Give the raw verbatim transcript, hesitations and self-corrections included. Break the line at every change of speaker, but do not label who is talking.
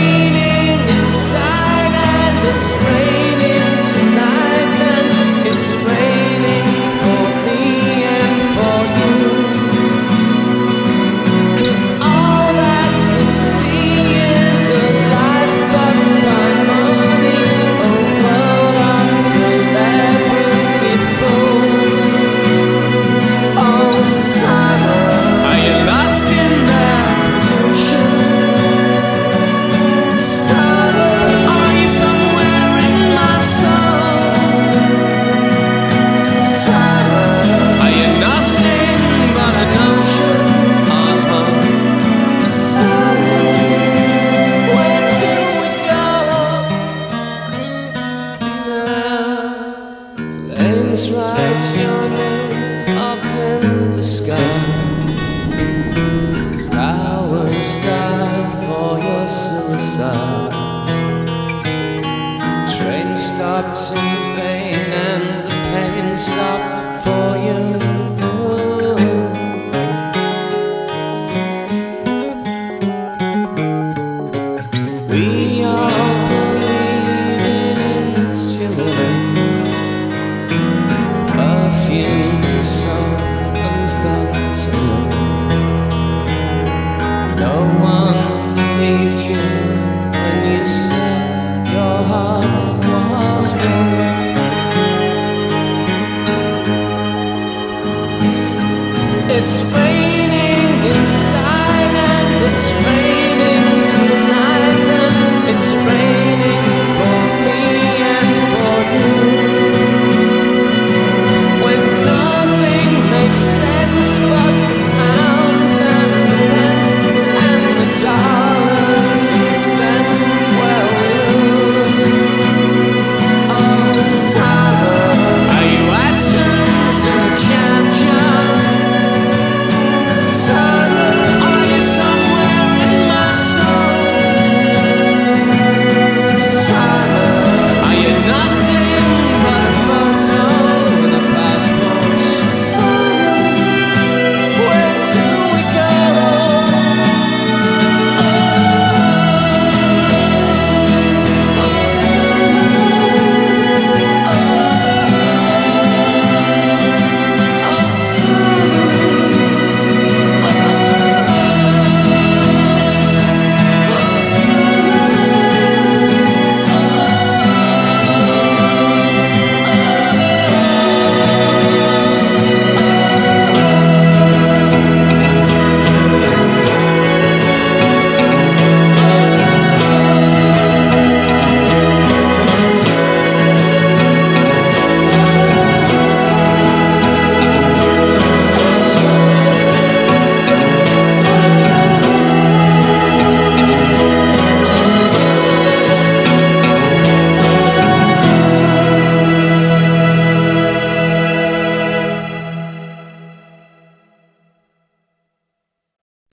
raining inside and it's raining tonight and it's raining for me and for you. 'Cause all that we see is a life fucked by money, a world of celebrity fools. Oh, summer, are you lost in that ocean? Summer, are you somewhere in my soul? Summer, are you nothing but an ocean? Uh-huh. Summer, where do we go now? Planes write your name up in the sky. Flowers die for your suicide. Train stopped in vain and the pain stopped for you. We all believe in insulin, perfume, soap and fentanyl. No one believed you when you said your heart was broken. It's